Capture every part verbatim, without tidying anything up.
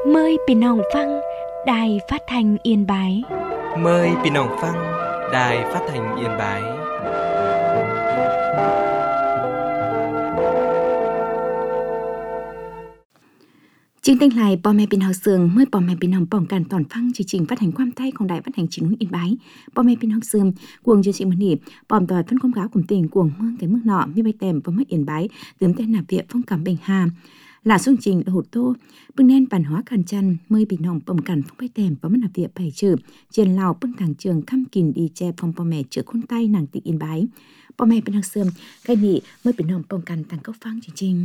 Mờiพี่น้องฟังđài phát thanh Yên Bái. Mời พี่น้องฟัง đài phát thanh Yên Bái. Chương trình này bò mẹ bình học sương mới bò mẹ bình học bỏng càn toàn phăng chương trình phát hành quam tayของđài phát hành chính Yên Bái. Bò mẹ bình học sương cuồng chương trình mình nhỉ bòm tỏi phân công cáo cùng tình cuồng mương cái mức nọ mi bay tèm và mất Yên Bái tướng tên nạp viện phong cảm bình hà là xuân trình hột tô bưng nen bản hóa càn chăn mơi bình hồng bồng càn phong bay tèm và mất nạp viện bảy trừ trên lào bưng thẳng trường khăm kìn đi che phong bò mẹ chữa khôn tay nàng tị Yên Bái. Bò mẹ bình học sương cái nhị mơi bình hồng bồng càn tăng cốc phăng chương trình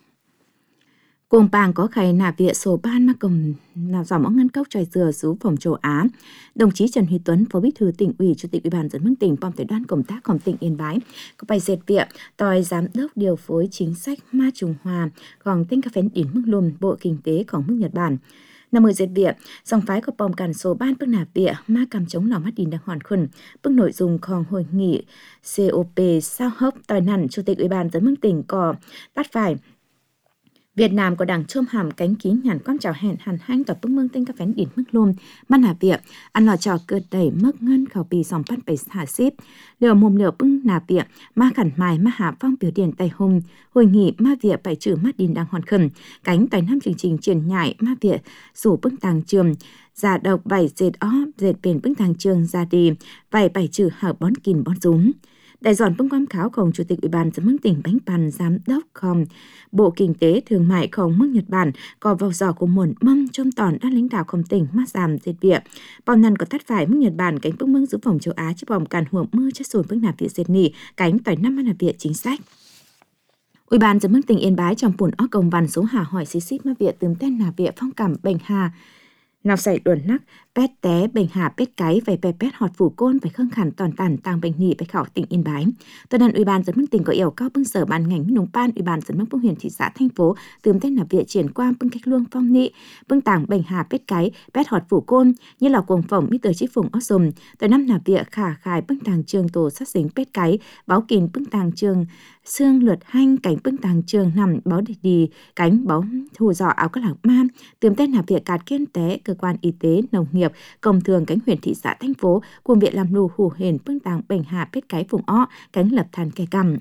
cùng bàng có khải nạp viện số ban mà cầm nạp dòng ngân cốc tròi dừa xuống phòng châu Á. Đồng chí Trần Huy Tuấn, Phó Bí thư Tỉnh ủy, Chủ tịch Ủy ban dân mương tỉnh, bom tới đoàn công tácของtỉnh Yên Bái có bài dệt viện tòi giám đốc điều phối chính sách ma Trung Hoa gòn tinh cà phén đỉnh mức lùm bộ kinh tếของmức Nhật Bản. Năm mươi dệt viện dòng phái của bom cản số ban bước nạp viện ma cầm chống lò mắt đìn đang hoàn khuẩn bước nội dungของhội nghị xê ô pê sao hấp tòi nằn Chủ tịch Ủy ban dân mương tỉnh có tắt phải Việt Nam có đảng chôm hàm cánh kín nhàn con chào hẹn hàn hanh tỏ bức mương tinh các phén đỉnh mức lùm ban nạp viện ăn lò trò cơ đẩy mức ngân khảo bì dòng bắt bày hạ xếp liều mồm liều bưng nạp viện ma khẩn mài ma hạ phong biểu điển tay hùng hội nghị ma viện bảy trừ mắt đìn đang hoàn khẩn cánh tài năm chương trình triển nhại ma viện rủ bưng tàng trường giả độc bảy dệt ó dệt bền bưng tàng trường ra đi bảy bảy trừ hở bón kìn bón rúm. Đại dọn bưng quam kháoของChủ tịch Ủy ban dân mương tỉnh Bánh Bàn Giám đốcของBộ Kinh tế Thương mạiของmức Nhật Bản có vào giò của muộn mâm trôm tòn đã lãnh đạoของtỉnh ma giảm dệt viện. Bòm nằn có tắt phải mức Nhật Bản cánh bưng mương giữ phòng châu Á chứ bòm càn huộm mưa chất sồn bưng nạp viện dệt nỉ cánh tỏi năm nạp viện chính sách. Ủy ban dân mương tỉnh Yên Bái trong buồn ó công văn số hà hỏi xí xíp ma viện tươm tên nạp viện phong cảm bệnh hà nào xảy đuẩn nắc pét té bệnh hà pét cái về pét pét họt phủ côn phải khương khẳng toàn tàn tàng bệnh nỉ phải khảo tỉnh Yên Bái. Tuần nan Ủy ban dân mương tỉnh có yêu cao bưng sở ban ngành nông ban Ủy ban dân mương bưng huyện thị xã thành phố tươm tên nạp viện triển qua bưng cách luông phong nị bưng tàng bệnh hà pét cái pét họt phủ côn như là cuồng phỏng mỹ tờ chí phùng ó sùm tuần năm nạp viện khả khải bưng tàng trường tổ sát dính pét cái báo kín bưng tàng trường xương lượt hanh cánh bưng tàng trường nằm báo địch đi cánh báo thù dọ áo các lạc man tươm tên nạp viện cạt kiên tế cơ quan y tế nông nghiệp công thường cánh huyện thị xã thành phố cùng viện làm lù hủ hền bưng tàng bệnh hà pét cái phùng ó cánh lập than kè cầm.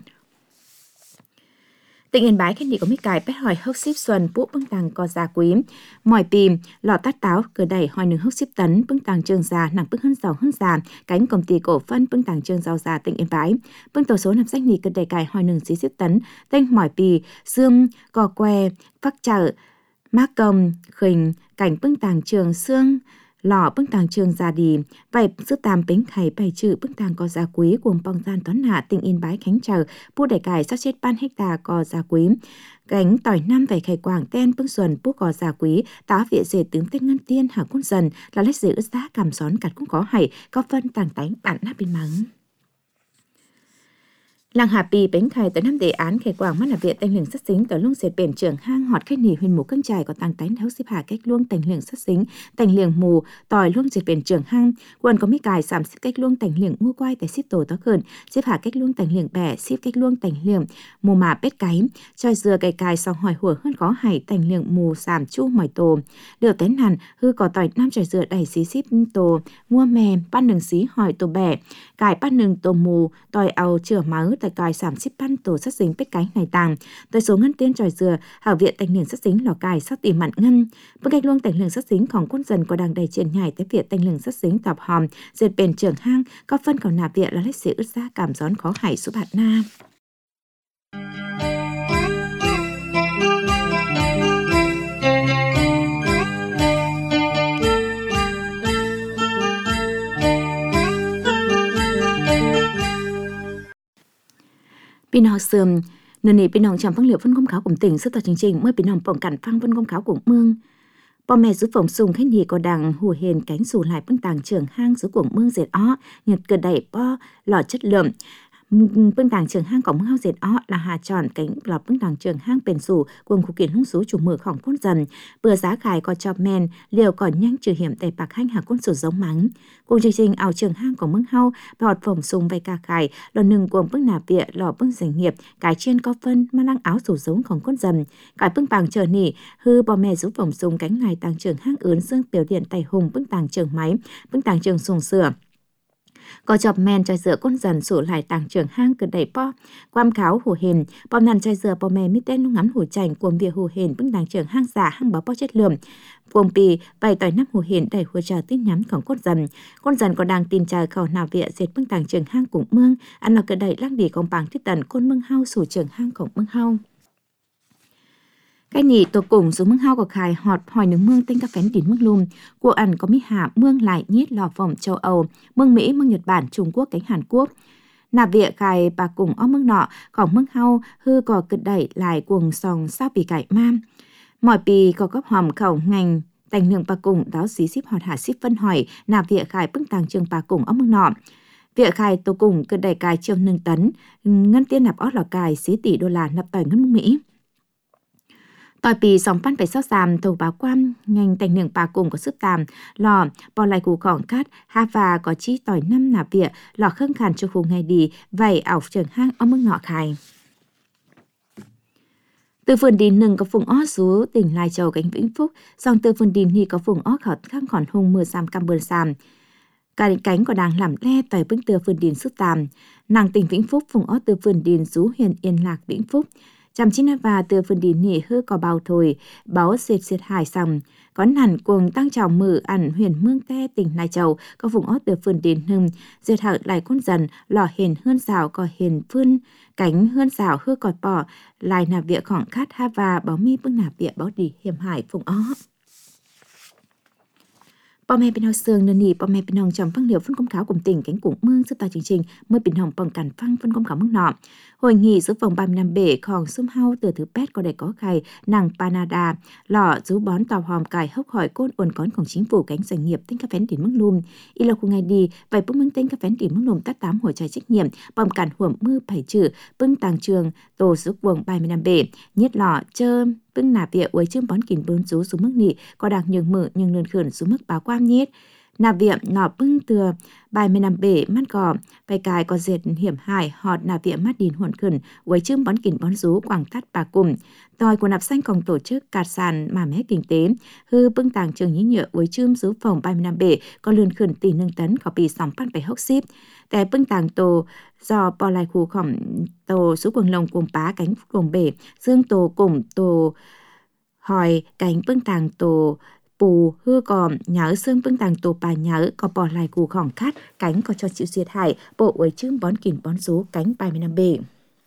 Tỉnh Yên Bái khen đi có mấy cài pét hỏi hốc xíp xuân bút bưng tàng co già quý mỏi pìm lọ tát táo cửa đẩy hỏi nướng hốc xíp tấn bưng tàng trường già nặng bưng hơn giàu hơn già cánh công ty cổ phân bưng tàng trường giàu già tỉnh Yên Bái bưng tàu số nằm sách nhì cửa đẩy cài hỏi nướng xí xíp tấn tên mỏi pì xương cò que phắc chợ mác công khình cảnh bưng tàng trường xương lọ bưng tàng trường già đi vậy sức tam bính khải bày trừ bưng tàng có giá quý cùng bong gian toán hạ tỉnh Yên Bái khánh chờ bu đại cải sát chết ban hecta có giá quý gánh tỏi năm vảy khải quảng ten bưng xuân bu có giá quý tá viện dệt tướng tên ngân tiên hạ quân dần là lấy dễ ướt giá cảm xón cắt cũng có hảy có phân tàng tánh bản nắp bên mắng. Làng Hà Pì bánh khai tới năm đề án khải quảng mắt là viện tành lường sát xính tới luông dệt bền trưởng hang họt khách nỉ huyền mù cân trài có tăng tánh tháo xếp hạ cách luông tành lường sát xính tành lường mù tòi luông dệt bền trưởng hang quần có mấy cài giảm xếp cách luông tành lường mua quay tại xếp tổ tó khẩn xếp hạ cách luông tành lường bẻ xếp cách luông tành lường mù mà bết cái tròi dừa cài cài song hỏi hùa hơn có hải tành lường mù giảm chu mỏi tổ được tén hẳn hư có tỏi năm tròi dừa đầy xí xếp tổ mua mè ban đường xí hỏi tổ bẻ cài ban đường tổ mù tòi ao chửa máu tại cài giảm xếp ban tổ sát dính bết cái này tàng tới số ngân tiên tròi dừa hảo viện tành lường sát dính lò cài sát tìm mặn ngân bức cách luông tành lường sát dínhของquân dần có đang đầy triển nhảy tới viện tành lường sát dính tạp hòm dệt bền trưởng hang có phân còn nạp viện là lấy xế ướt ra cảm gión khó hải số bạt na. Pin họ sườm nền nỉ pin hồng chạm phăng liệu phân công kháo của tỉnh sức tòa chương trình mới pin hồng bỏng cản phăng phân công kháo của mương bò mẹ giúp phòng sùng khách nhì có đằng hùa hền cánh xù lại bưng tàng trường hang dưới cuồng mương dệt ó nhật cờ đẩy bo lò chất lượng bưng tàng trường hang cổng hao dệt ó là hà tròn cánh lọt bưng tàng trường hang bền sủ cùng khu kiến hung số chủ mở khổng côn dần bữa giá khải có chọc men liều còn nhanh trừ hiểm tây bạc hanh hà côn sủ giống mắng cùng chương trình ảo trường hang cổng mưng hao bọt phồng sùng vay ca khải lò nừng cuồng bưng nạp vịa lò bưng doanh nghiệp cái trên có phân mang năng áo sủ giống khổng côn dần cái bưng bàng chờ nỉ hư bò mẹ rú phồng sùng cánh ngày tàng trường hang ướn xương biểu điện tay hùng bưng tàng trường máy bưng tàng trường sùng sửa có chọc men chai dừa con dần sủ lại tàng trường hang cực đẩy po quam kháo hồ hền bom nàn chai dừa bò mè mi tên nung ngắm hồ chành cuồng vía hồ hền bưng tàng trường hang giả hang báo po chất lượng cuồng pì bày tỏi nắp hồ hền đẩy hồ trà tin nhắmของcon dần con dần còn đang tin trà khẩu nào vía dệt bưng tàng trường hang cùng mương ăn là cực đẩy lăng đỉ công bằng thiết tần côn mương hao sủ trường hangของmương hao cái nhị tổ cùng số mương hao của khải họt hỏi nước mương tên các phén đỉnh mương lùm của ẩn có mi hạ mương lại nhiết lò vòng châu Âu mương Mỹ mương Nhật Bản Trung Quốc cánh Hàn Quốc nạp vịa khải bà cùng ó mương nọของmương hao hư có cực đẩy lại cuồng sòng sao bì cải mam mọi bì có góc hòm khẩu ngành tành nương bà cùng đáo xí ship họt hạ ship phân hỏi nạp vịa khải bưng tàng trường bà cùng ó mương nọ vịa khải tổ cùng cực đẩy cài trường nương tấn ngân tiên nạp ót lò cài xí tỷ đô la nạp tỏi ngân mương Mỹ tỏi pì sòng pan phải sót giảm tàu báo quan ngành tành nương bà cùng có sức tàm lò bò lại củ khỏng cát ha và có chi tỏi năm nạp vịa lò khâng khàn cho khu ngày đi vảy ảo trường hang ở mương ngọ khải từ vườn đìn nừng có vùng ó rú tỉnh Lai Châu cánh Vĩnh Phúc dòng từ vườn đìn thì có vùng ó khọt khang khòn hùng mưa sam cam bươn sam cả cánh còn đang làm le tỏi bưng từ vườn đìn sức tàm nàng tỉnh Vĩnh Phúc vùng ó từ vườn đìn rú huyện Yên Lạc Vĩnh Phúc chăm chín và từ phần đỉnh nỉ hư có bao thôi báo xệt xệt hải sầm có hẳn cuồng tăng trào mử ẩn huyền mương te tỉnh Lai Châu có vùng ót từ phần đỉnh hưng dệt hở lại con dần lò hiền hơn xào có hiền phương cánh hơn xào hư cọt bỏ lại nạp vịa khỏng khát ha và báo mi bưng nạp vịa báo đi hiểm hải vùng ó bò mẹ bên hồng sương nền nỉ bò mẹ bên hồng trong phân liệu phân công cáo cùng tỉnh cánh cùng mương sức tài chương trình mới bên hồng bằng cản phăng phân công cáo mương nọ hội nghị giữa vòng ba mươi năm bể khòng xung hao từ thứ pet có đầy có khai nàng Panada lọ rú bón tàu hòm cài hốc hỏi côn uốn cónของchính phủ cánh doanh nghiệp tính các phén đỉnh mương lùm y là khu ngày đi vậy bưng mương tính các phén đỉnh mương lùm tát tám hồi trái trách nhiệm bằng cản huẩm mưa bảy trừ bưng tàng trường tổ giúp vòng ba mươi năm bể nhất lọ chơ bưng nạp vịa uấy chưng bón kìn bướn rú xuống mức nỉ có đang nhường mở nhường lươn khẩn xuống mức báo quan nhiết nạp vịa nọ bưng từ ba mươi năm bể mắt cỏ phải cài có dệt hiểm hại họt nạp vịa mắt đìn huẩn khẩn uấy chưng bón kìn bón rú quảng tắt bà cùng tòi của nạp xanh còn tổ chức cạt sàn mà mé kinh tế hư bưng tàng trường nhí nhựa uấy chưng rú phòng ba mươi năm bể có lươn khẩn tỷ nâng tấn có bị sóng pan phải hốc shipแต่bưng tàng tổ do bò lại khu khỏng tổ số quần lồng cùng bá cánh cùng bể dương tổ cùng tổ hỏi cánh bưng tàng tổ pù hư còm nhớ xương bưng tàng tổ bà nhớ có bò lại khu khỏng khát cánh có cho chịu diệt hại bộ uấy chưng bón kìn bón số cánh ba mươi năm bể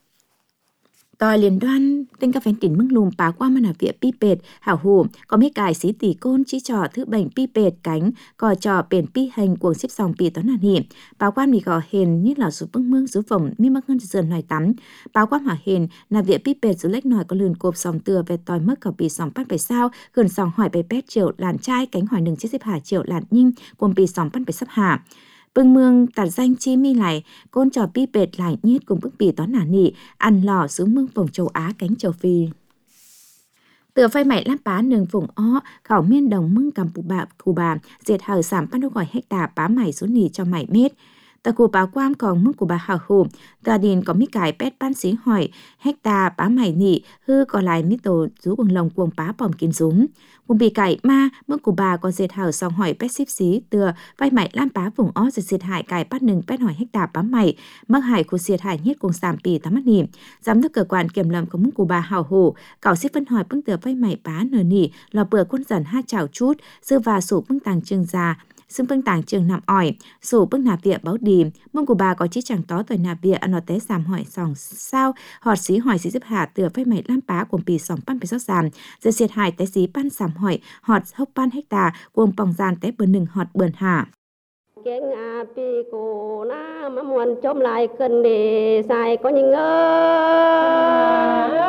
tòi liên đoan tên các phén tỉnh mưng lùm phá qua mà nạp vịa pi pệt hảo hủ có mấy cài xí tỷ côn chỉ trò thứ bệnh pi pệt cánh có trò bền pi hành cuồng xếp sòng pi toán hàn hiểm báo quan mì gò hền như là số bưng mương số phồng mi mắc hơn dần nòi tắm báo quan hỏa hền nạp vịa pi pệt số lách nòi có lườn cộp sòng từa về tòi mất khẩu pi sòng bắt phải sao gần sòng hỏi bè pét triệu làn trai cánh hỏi nừng chiếc xếp hà triệu làn nhinh cuồng pi sòng bắt phải sắp hà bưng mương tạt danh chi mi lại côn trò pi pệt lại nhiết cùng bức bì toán nả nị ăn lò xuống mương vùng châu Á cánh châu Phi tựa phai mảy láp bá nương vùng ó khảo miên đồng mương cầm bù bạ cù bà diệt hở giảm bắt đôi gọi hecta bá mảy số nỉ cho mảy mét tờ cụ báo quan còn mương của bà hào hù tờ điền có mi cải pet ban xí hỏi hecta bá mảy nỉ hư còn lại mi tổ rú quần lồng cuồng bá bòm kín rúm cùng bị cải ma mương của bà có diệt hở song hỏi pet ship xí tựa vai mảy lam bá vùng ó diệt diệt hại cải bắt nừng pet hỏi hecta bá mảy mắc hại của diệt hại nhất cùng sàm pì tám mắt nỉ giám đốc cơ quan kiểm lâm của mương của bà hào hù cảo ship phân hỏi bưng tựa vai mảy bá nở nỉ lò bừa quân dần ha chảo chút dư và sổ bưng tàng trường già xưng bưng tàng trường nằm ỏi sổ bưng nạp vịa báo đi mông của bà có chí chẳng tó tỏi nạp vịa ăn nó té giảm hỏi sòng sao họt xí hỏi xí giúp hạ tựa phép mày lam bá cùng pì sòng pan phải sót giảm giờ diệt hại té xí pan giảm hỏi họt hốc pan hecta cùng bòng gian té bờ nừng họt bờn hạ cái ngà pi cô na mà muốn chôm lại cần để xài có những ơi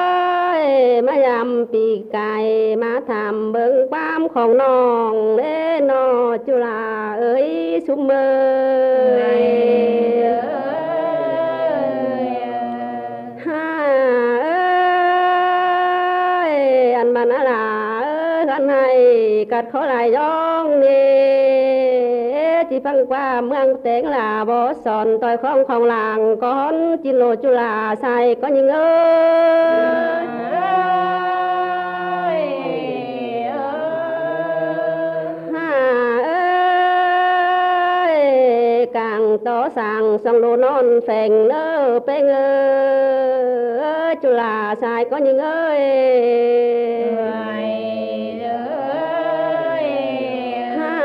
mà làm pi cài mà tham bưng bám không nòng nó chú là ơi sum mơ ha ơi anh bạn là anh hay cắt khó lại giông nè chỉ phăng qua mương tiếng là bó sòn tôi không không làng con chín lô chú là sai có những ơi càng tỏ sang sông lô non phèn nơ bê ngơ chú là sai có những ơi ha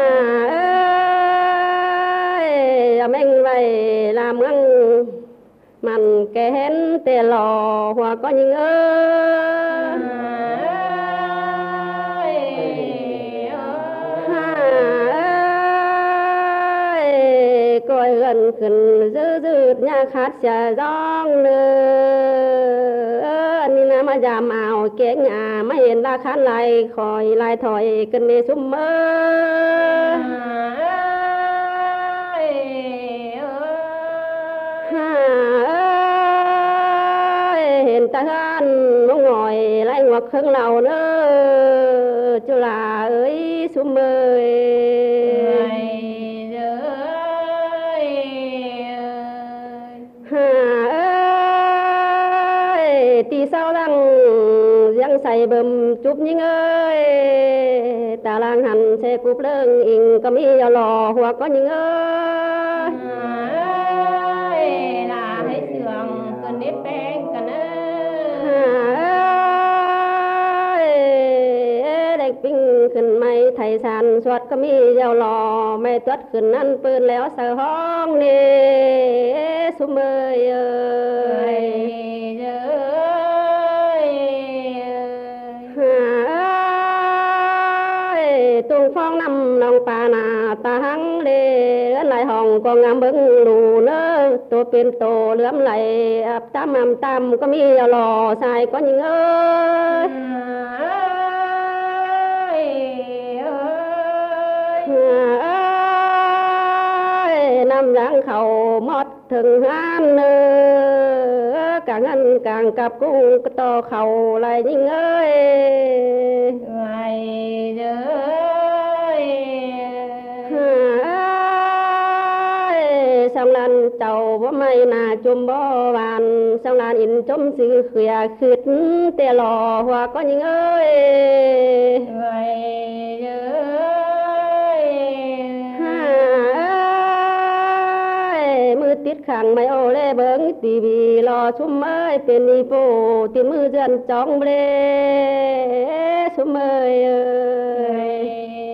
ơi mình vậy làm ngăn màn kén tê lò hoa có những ơi coi gần khẩn dư dư nhà khát xà giông nữa ni na mà giảm ảo kế nhà mà hiện ra khát lại khỏi lại thổi cần đi sum mơ hiện ta han mong ngồi lại ngoặc hương lầu nữa chú là ơi sum mơ tí sao đang giang say bầm chụp những ơi ta lang hành xe cúp lưng in có mi vào lò hoặc có những ơi là thấy sườn cần nếp beng cần ơi đẹp pinh khẩn mày thầy sàn soát có mi vào lò mày tuất khẩn ăn pơn léo sờ hong nè sum ơi ơi tung phong năm lòng pa na ta hăng lê lại hồng con ngắm bưng lù nơ tô pin tô lướm lại áp tam am tam có mi lò sai có những ơi năm giang khẩu mót thường han nơ càng ăn càng cặp cung to khẩu lại những ơi sông lan tàu bó mây nà chôm bó bàn sông lan in chôm sư khỏe khứt tè lò hoa có những ơi mưa tiết khẳng mày ô lê bớng tì bì lò chôm ơi bên đi phố tìm mưa dân trong lê chôm ơi ơi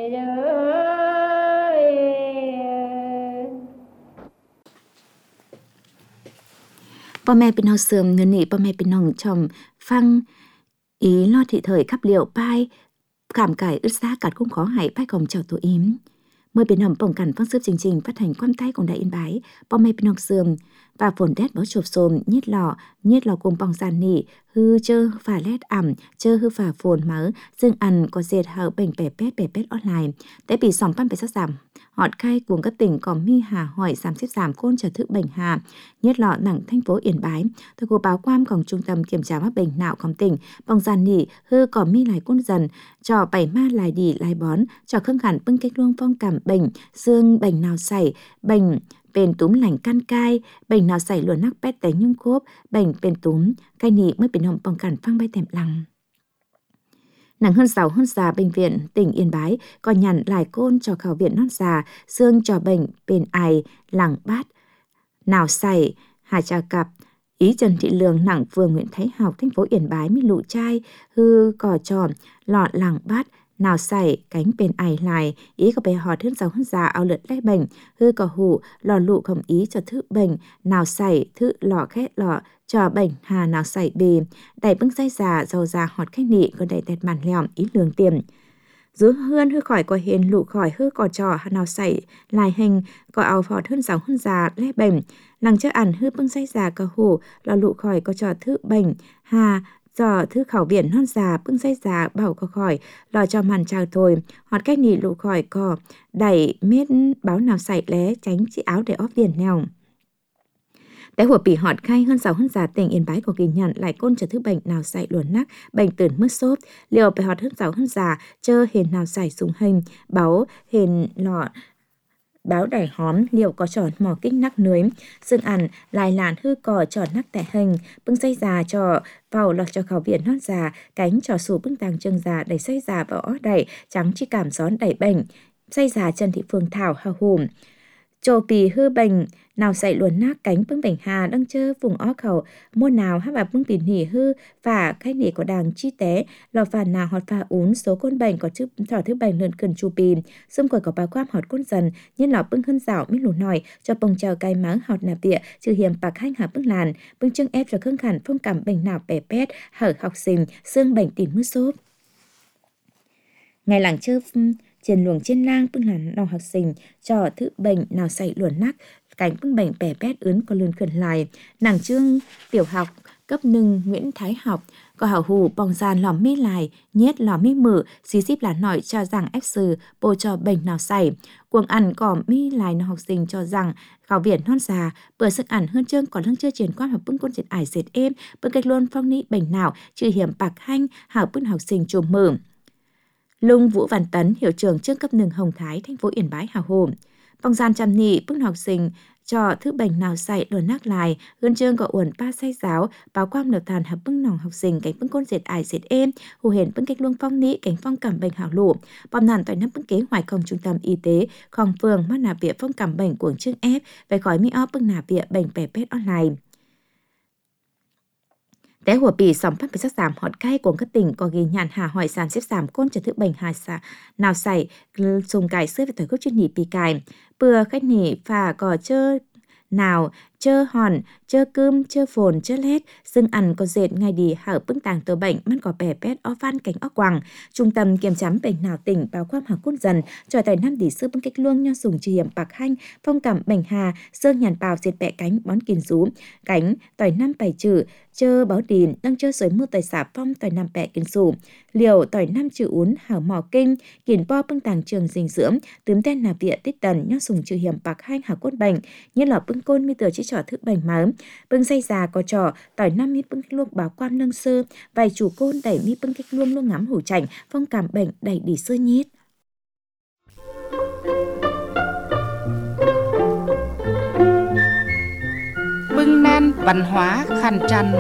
พ่อแม่พี่น้องเสริมเงินนี่พ่อแม่พี่น้องชมฟังý lo thị thời khắp liệu pai cảm cải ướt xa cạt cũng khó hại pai cổng chào tổ yếm mười biển hầm bổng cản phong sớp trình trình phát hành quan tayของđại yên báiพ่อแม่พี่น้องเสริมvà phồn đét báo chụp xôm nhiết lọ nhiết lọ cùng bong giàn nỉ hư chơ phà lét ẩm chơ hư phà phồn mớ dương ăn có dệt hở bệnh bẻ pét bẻ pét online tại bị sòng pan bẻ sát giảm họt khai cùng các tỉnh có mi hà hỏi giảm xếp giảm côn trở thức bệnh hà nhiết lọ nặng thành phố Yên Bái tôi có báo quan cổng trung tâm kiểm tra mắc bệnh nãoของtỉnh bong giàn nỉ hư có mi lại côn dần cho bảy ma lại đi lại bón cho khương hẳn bưng cách luông phong cảm bệnh xương bệnh nào xảy bệnhเป็นtúm lành căn cai bệnh nào xảy luôn nắc pét té nhung khốp bệnhเป็นtúm cai nị mớiเป็นหอมป้องกันฟังใบแต้มลัง Nặng hơn sáu hơn già bệnh viện tỉnh Yên Bái còn nhận lại côn cho khảo viện non già, xương cho bệnh bên ải, lẳng bát, nào xảy, hà trà cặp. Ý Trần Thị Lương nặng phường Nguyễn Thái Học thành phố Yên Bái mi lụ chai, hư cỏ tròn, lọ lẳng bát, nào xảy, cánh bên ải lại, ý có bé họt hơn sáu hơn già ao lượt lẽ bệnh, hư cỏ hủ, lò lụ không ý cho thứ bệnh, nào xảy, thứ lọ khét lọ, cho bệnh hà nào xảy bề, đẩy bưng say già, dầu già họt khách nị, còn đẩy tẹt màn lèom, ý lường tiền. Dứ hơn hư khỏi có hiền lụ khỏi hư cỏ trò hà nào xảy, lại hình, có áo phọt hơn sáu hơn già lẽ bệnh, lăng chớ ẩn hư bưng say già cỏ hủ, lò lụ khỏi có trò thứ bệnh, hà, do thứ khảo biển non già bưng say già bảo có khỏi lò cho màn chào thôi hoặc cách nỉ lụ khỏi cò đẩy mết báo nào sảy lé tránh chiếc áo để óp biển nèo. Tại hội bị họt khai hơn sáu hơn giả tỉnh Yên Bái có ghi nhận lại côn trở thứ bệnh nào sảy luồn nắc bệnhตื่n mất sốt liều bị họt hơn sáu hơn giả chơ hền nào sảy súng hình báo hền lọ báo đẩy hóm liệu có tròn mò kích nắc nưới xương ăn lại làn hư cò tròn nắc tại hình bưng say già cho vào lọt cho khảo viện non già cánh trò sù bưng tàng chân già đẩy say già vào ó đẩy trắng chi cảm gión đẩy bệnh say già Trần Thị Phương Thảo hào hùm trồ pì hư bệnh nào xảy luồn nát cánh bưng bệnh hà đăng chơ vùng ó khẩu mua nào hát và bưng pin hỉ hư và khách nỉ có đàng chi tế lò phản nào họt pha ún số côn bệnh có chữ thỏ thứ bệnh lợn cần chu pì xung quanh có báo quam họt côn dần nhân lò bưng hân dạo mít lù nòi cho bông trào cay máng họt nạp địa trừ hiểm bạc hanh hạ bưng làn bưng chân ép cho khương khản phong cảm bệnh nào bẻ pét hở học sinh xương bệnh tìm mứt xốp ngày làng chơ trên luồng trên lang bưng làn nào học sinh cho thứ bệnh nào xảy luồn nắc cánh bưng bệnh bẻ pét ướn có lươn khẩn lại nàng trương tiểu học cấp nâng Nguyễn Thái học có hảo hù bong gian lò mi lại nhét lò mi mử xí xíp là nổi cho rằng ép sư bồ cho bệnh nào xảy cuồng ăn cỏ mi lại nó học sinh cho rằng khảo viện non già bữa sức ăn hơn chương còn lăng chưa triển quan hoặc bưng con dệt ải dệt êm bưng cách luôn phong ní bệnh nào trừ hiểm bạc hanh hảo bưng học sinh chùm mở Lung Vũ Văn Tấn hiệu trưởng trường cấp nâng Hồng Thái thành phố Yên Bái hào hồn bong gian chăm nị bưng học sinh cho thứ bệnh nào xảy luồn nắc lại hơn chương có uẩn ba say giáo báo quang nở tàn hợp bưng nòng học sinh cánh bưng côn dệt ải dệt êm hù hển bưng cách luông phong nị cánh phong cảm bệnh hảo lụ bom nàn tỏi năm bưng kế hoài công trung tâm y tế khòng phường mắt nạp viện phong cảm bệnh của chương ép về khỏi mi ó bưng nạp viện bệnh bẻ pét online. Té hùa bì sòng phát bị sắc giảm họt cay của các tỉnh có ghi nhận hà hỏi sản xếp giảm côn trở thứ bệnh hà xạ nào xảy dùng cải xưa về thời gốc chuyên nhị bì cài bừa khách nỉ phà cò chơ nào chơ hòn chơ cơm chơ phồn chơ lét xương ăn có dệt ngay đi hở bưng tàng tờ bệnh mắt có bẻ pét ó van cánh ó quàng trung tâm kiểm chám bệnh nào tỉnh báo quam hà côn dần trò tài năm đỉ sư bưng cách luông nho sùng trì hiểm bạc hanh phong cảm bệnh hà xương nhàn bào dệt bẹ cánh bón kìn rú cánh tỏi năm bảy trừ chơ báo đìn đang chơ sới mưa tỏi xả phong tỏi năm bẹ kìn sủ liều tỏi năm trừ uốn hảo mò kinh kìn po bưng tàng trường dinh dưỡng tướm ten nạp địa tích tần nho sùng trừ hiểm bạc hanh hảo côn bệnh như là bưng côn mi tờ chỉ trò thức bệnh máu bưng say già có trò tỏi năm mi bưng luộc báo quan nâng sơ vài chủ côn đẩy mi bưng cách luông luông ngắm hủ chảnh phong cảm bệnh đẩy đi sơ nhít. Bưng nan văn hóa khăn trăn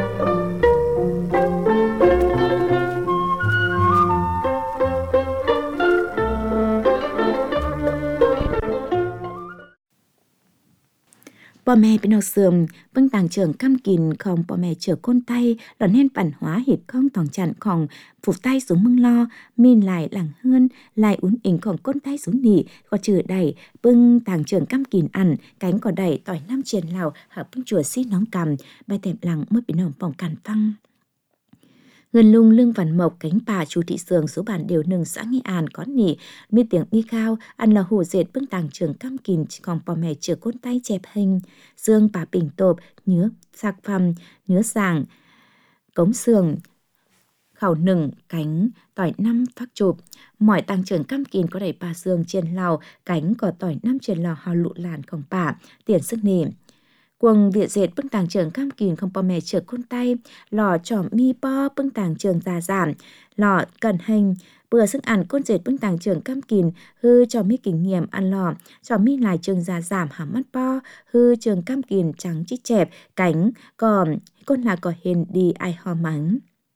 bò mẹ bên học sườn bưng tàng trưởng cam kìn không bò mẹ chở côn tay là nên văn hóa hiệp không tòng chặn không phục tay xuống mưng lo min lại làng hơn lại uốn ỉnhของcôn tay xuống nỉ có chữ đẩy bưng tàng trưởng cam kìn ăn cánh có đẩy tỏi năm triền lào hợp bưng chùa xí nóng cầm bài tẹp làng mới bị nồng vòng càn phăng gần lung lưng văn mộc cánh bà chú thị sường số bản đều nừng xã Nghị An có nỉ mi tiếng đi cao ăn là hủ dệt bưng tàng trường cam kìn còn bò mẹ chở côn tay chẹp hình dương bà bình tộp nhớ sạc phầm nhớ sàng cống sườn khảo nừng cánh tỏi năm phát chụp mọi tàng trưởng cam kìn có đẩy bà dương trên lào cánh có tỏi năm trên lò hào lụ lànของbà tiền sức nỉ quần viện dệt bưng tàng trường cam kìn không bò mẹ chở côn tay lò trỏm mi po bưng tàng trường già giảm lò cần hình bữa sức ăn côn dệt bưng tàng trường cam kìn hư cho mi kinh nghiệm ăn lò cho mi lại trường già giảm hàm mắt po hư trường cam kìn trắng chít chẹp cánh còn con là có hiền đi ai ho mắng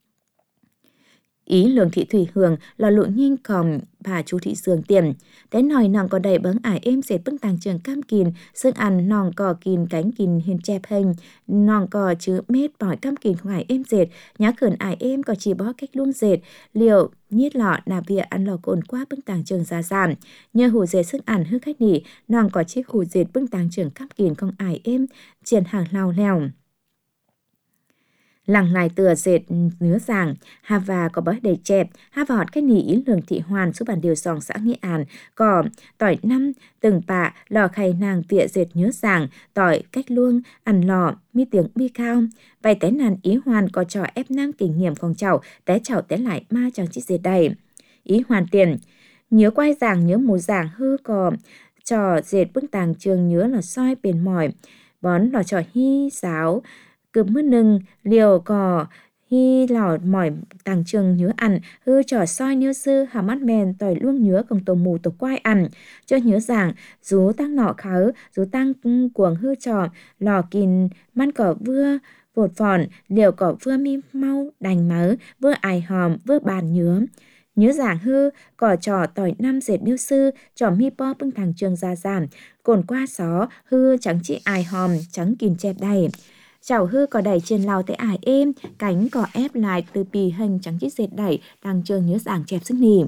ý lường thị thủy hường là lộ nhanh còn bà chú thị sường tiền té nòi nàng có đầy bấng ải êm dệt bưng tàng trường cam kìn xương ăn nòng cò kìn cánh kìn hiền chẹp hình nòng cò chứ mết bỏi cam kìn không ải êm dệt nhá khẩn ải êm có chỉ bó cách luôn dệt liệu nhiết lọ nạp vịa ăn lò cồn qua bưng tàng trường già giảm nhờ hủ dệt sức ăn hư khách nỉ nòng có chiếc hủ dệt bưng tàng trường cam kìn không ải êm triển hàng lao lèo Làng lại tựa dệt nứa giảng, hà và có bói đầy chẹp, hà và họt cái nỉ ý lường thị hoàn số bản điều sòng xã Nghĩa An, có tỏi năm, từng bạ, lò khay nàng tịa dệt nhớ giảng, tỏi cách luông, ăn lò, mi tiếng bi cao. Vậy té nàn ý hoàn có trò ép năng kinh nghiệm con cháu, té cháu té lại ma chẳng chỉ dệt đầy. Ý hoàn tiền, nhớ quay giảng nhớ một giảng hư có trò dệt bức tàng trường nhớ là soi bền mỏi, bón lò trò hy giáo, cướp mưa nừng, liều cò, hi lò mỏi tàng trường nhớ ăn, hư trò soi nhớ sư, hà mắt mèn tỏi luông nhớ công tổ mù tổ quai ăn, cho nhớ giảng, rú tăng nọ kháo, rú tăng cuồng hư trò, lò kìn, man cỏ vưa, vột phòn, liều cỏ vưa mi mau, đành mớ, vưa ai hòm, vưa bàn nhớ. Nhớ giảng hư, cỏ trò tỏi năm dệt điêu sư, trò mi po bưng thằng trường ra giảm, cồn qua xó, hư trắng chị ai hòm, trắng kìn chẹp đầy. Chảo hư có đẩy trên lao tới ải êm, cánh cỏ ép lại từ bì hình trắng chít dệt đẩy, đang trường nhớ giảng chẹp sức nỉ.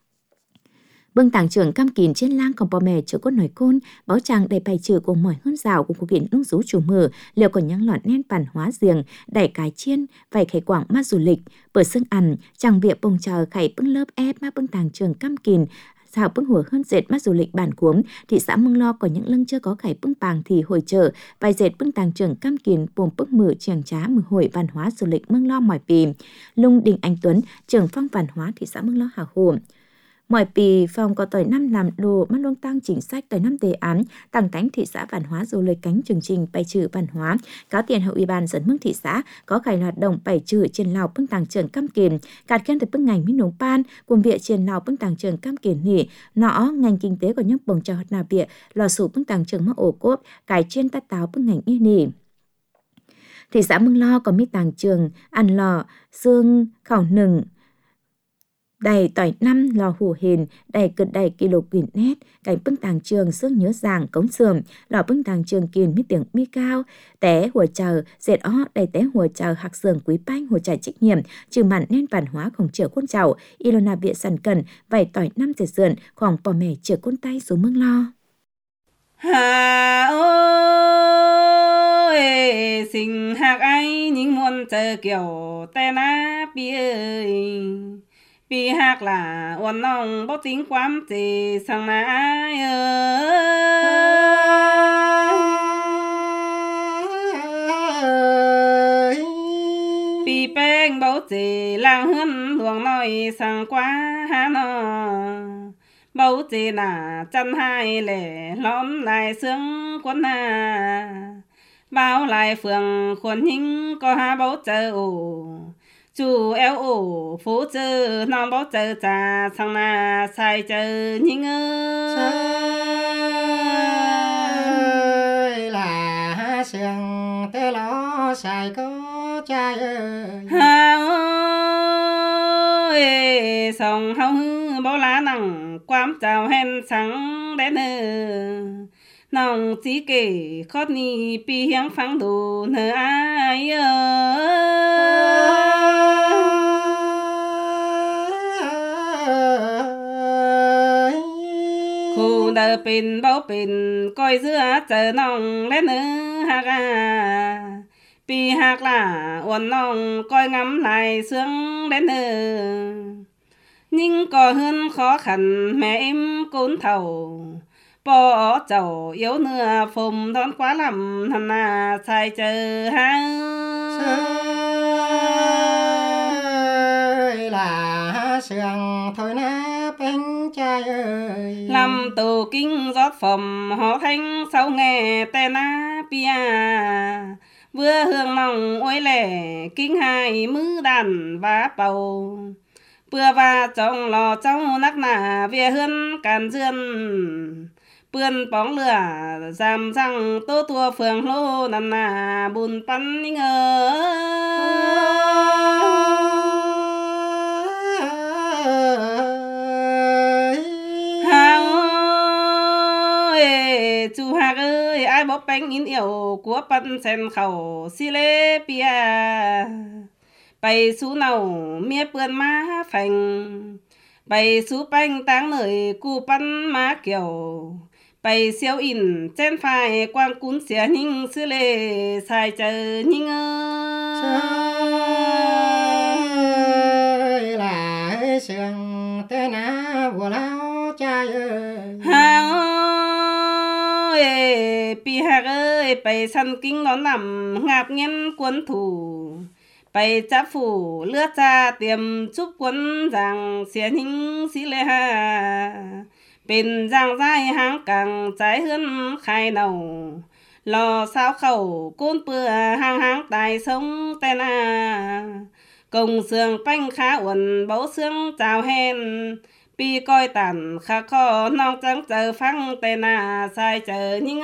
Bưng tàng trưởng cam kín trên lang còn bò mè chữa cốt nổi côn, báo chàng đầy bài trừ của mỏi hơn rào của cuộc kiện lung rú chủ mở, liệu còn nhắn lọt nen bản hóa giềng, đẩy cái chiên, vảy khải quảng mát du lịch, bờ sưng ăn, chàng việc bông chờ khải bưng lớp ép má bưng tàng trưởng cam kín, sao bưng hùa hơn dệt mắt du lịch bản cuống, thị xã Mương Lo có những lưng chưa có khải bưng bàng thì hồi trở, vài dệt bưng tàng trưởng cam kín bồm bưng mử trường trá mử hội văn hóa du lịch Mương Lo mỏi pì, Lung Đình Anh Tuấn, trưởng phong văn hóa thị xã Mương Lo Hà Hồ. Mọi pì phòng có tỏi năm làm đồ mắt luôn tăng chính sách tỏi năm đề án tăng cánh thị xã văn hóa du lịch cánh chương trình bài trừ văn hóa cáo tiền hậu ủy ban dẫn mức thị xã có khải hoạt động bài trừ trên lào bưng tàng trường cam kiền cạt khen từ bưng ngành minh nông pan cùng viện trên lào bưng tàng trường cam kiền nỉ nọ ngành kinh tế của những bồng trà hoạt nào bịa lò sủ bưng tàng trường mắc ổ cốp cải trên tát táo bưng ngành y nỉ. Thị xã Mương Lo có mi tàng trường ăn lò xương khảo nừng đầy tỏi năm lò hủ hền đầy cực đầy kilo quyển nét cảnh bưng tàng trường xương nhớ giảng cống sườm lò bưng tàng trường kiền mi tiếng mi cao té hùa chờ dệt ó đầy té hùa chờ hạc sườn quý banh hùa trải trách nhiệm trừ mặn nên văn hóa khổng trở quân chảo Ilona bịa sẵn cần vảy tỏi năm dệt sườn khoảng bò mẻ trở quân tay xuống Mương Lo. Hà ơi sinh hạc ai những muôn chờ kiểu tên á bia bị hạc là uốn nòng bó tính quám thì sang nái ơi bị bèn bó thì lang hươn luồng nói sang quá há nò bó thì là chân hai lẻ lõm lại sướng quân à bao lại phường khuôn hình có ha bó chờ ổ chú eo ổ phố chơ non bó chơ trà sang na sai chơ nhinh ơi là sương tê lo sai có trai ơi ha ơi sòng hao hư bó lá nặng quám chào hen sáng đến nòng chỉ kể khót ni pi hiang phang đồ nơ ai ơi khu đờ pin bao pin coi giữa chờ nòng lên nơ ha ga pi hạc là uốn nòng coi ngắm lại sướng đến nơ nhưng có hơn khó khăn mẹ em cốn thầu bỏ chầu yếu nửa phùng đón quá lắm thằng à sai chờ ha ơi là sương thôi na bên trai ơi làm tù kinh rót phẩm họ thanh sau nghe tên á pia vừa hương lòng ôi lẻ kinh hai mứ đàn vá bầu bữa và trong lò trong nắc nà về hơn càn dương bươn bóng lửa giảm răng tô tua phường lô nằm nà bùn bắn ninh ơi hào ơi chú hạc ơi ai bóp bánh in yêu của bắn sen khẩu xì lê bia bày sú nào mía bươn má phành bày sú bánh táng nơi cu bắn má kiểu bày siêu in trên phải quang cún xẻ ninh sư lê sai chờ ninh ơi ơi pi hạc ơi bày săn kinh ngón nằm ngạp nghiên quân thủ bày chắp phủ lướt ra tiềm chúc quân rằng xẻ hình xí lê ha bên giang dài háng càng trái hơn khai nầu lò sao khẩu côn bừa hang háng tài sông tên à công xương bánh khá uẩn bấu xương chào hèn pi coi tàn khá khó nong trắng chờ phăng tên à sai chờ những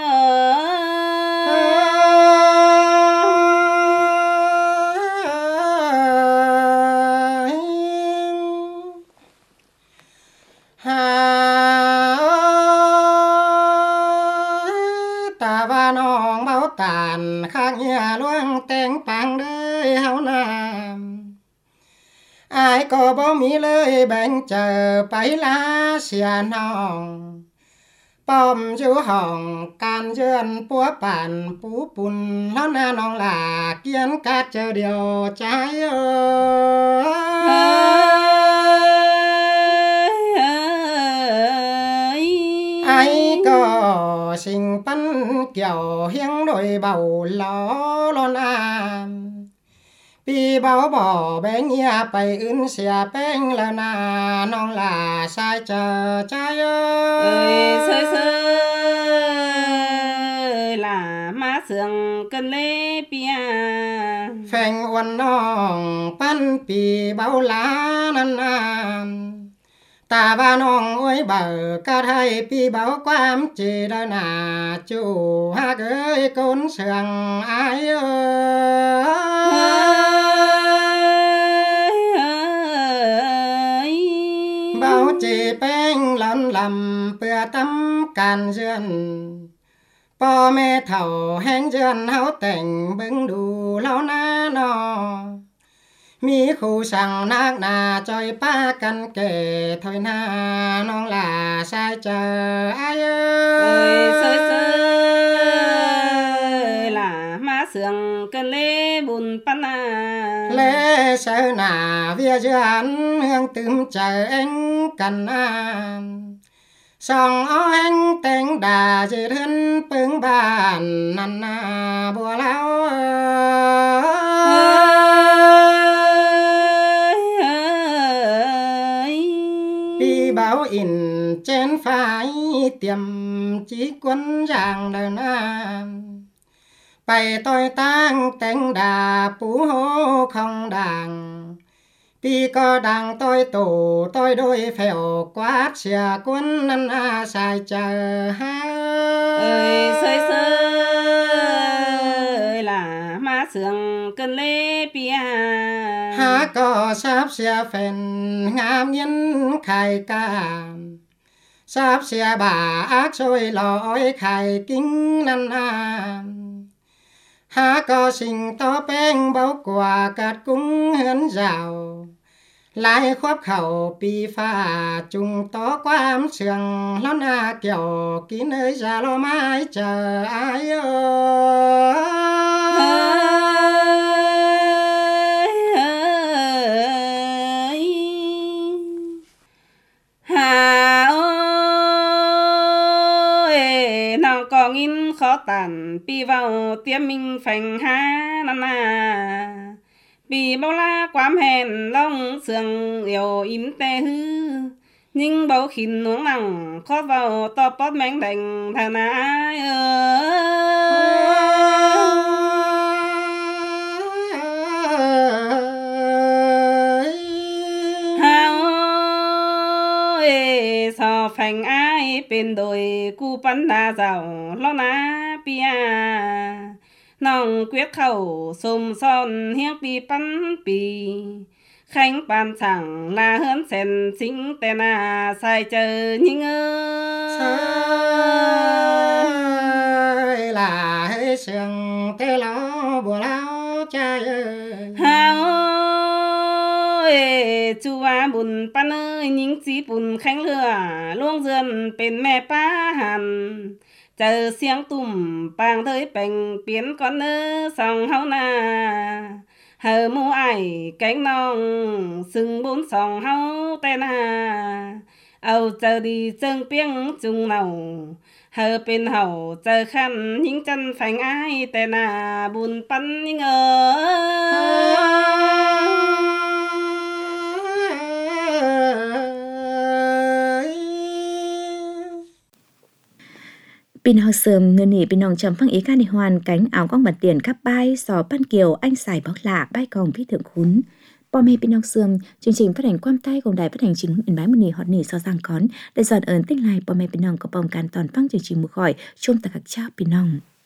tàn khác nhà loang tên bằng đời hao nam ai có bao mi lời bên chờ bấy lá xìa nòng bom chú hồng can duyên búa bản bú bùn nó na nòng là kiến cát chờ điều trái ai có sinh bắn kiểu hiếng đôi bầu ló lon am pi bao bỏ bé nhà bày ưn xìa beng là na nong là sai chờ trái ơi sơi sơi là má sương cần lê pia phèn uốn nong pan pi bao lá nan am ta ba nong ơi bờ ca thay pi báo quam chỉ đó là chủ ha ơi côn sương ai ơi báo chỉ beng lăn lầm bừa tắm càn duyên po mẹ thầu hẹn duyên háo tình bưng đủ lâu na nọ mi khu sang nát na chơi ba căn kề thôi na non là sai chờ ai ơi sơi sơi là má sương cần lê bùn pan à lê sơ na vía duyên hương tươm chờ anh cần an song ó anh tên đà dễ thân bưng bàn năn na bùa lao báo in trên phái tiềm chỉ quân giang đời nam bày tôi tăng tên đà phú hô không đàng pi có đàng tôi tổ tôi đôi phèo quát xìa quân năn a sai chờ ha ơi sơi sơi là má sương cần lê pia ha có sắp xìa phèn ngam nhân khai cam sắp xìa bà ác xôi lòi khai kính năn a ha có sinh to beng bao quả cát cung hấn rào lại khoác khẩu pi pha chung to quam sương lón a kiểu kín ơi ra lo mãi chờ ai ơi hà ơi nào có in khó tàn pi vào tiêm mình phành ha năn à vì bao la quám hèn long sương yêu im tê hư nhưng bầu khinh nuống nặng khó vào to bót mánh đành thà na ai hao ơi sao phành ai bên đồi cu bắn đa giàu lo na pia nòng quyết khẩu xùm son hiếc pi bắn pi khánh bàn chẳng là hơn sen chính tên à sai chờ nhưng ơi là hơi sương tê lo bùa lao cha ơi hao ơi chú à bùn pan ơi những chí bùn khánh lửa luông dườn bên mẹ pa hàn chờ xiang tùm bang tới bành biến con ơ sòng hao na hờ mu ai cánh nong sừng bốn sòng hao tên à âu chờ đi chân piếng chung nào hờ bên hậu chờ khăn những chân phanh ai tè nà buồn bắn những ngờ พี่น้องเสริมเงินนี่พี่น้องจำฟังอีกการในฮวนแก๊งเอาก้องบัดเตียนขับป้ายสอปั้นเกี่ยวanh xài bóc lạป้ายกองพี่thượngคุ้นปอเมพี่น้องเสริมchương trình phát hành quam tayของđài phát hành chính in bái một nỉ hot nỉ so giang cón để dọn ơn tích lạiปอเมพี่น้องก็ป้องกันตอนฟังchương trình một khỏi chungตะกักเจ้าพี่น้อง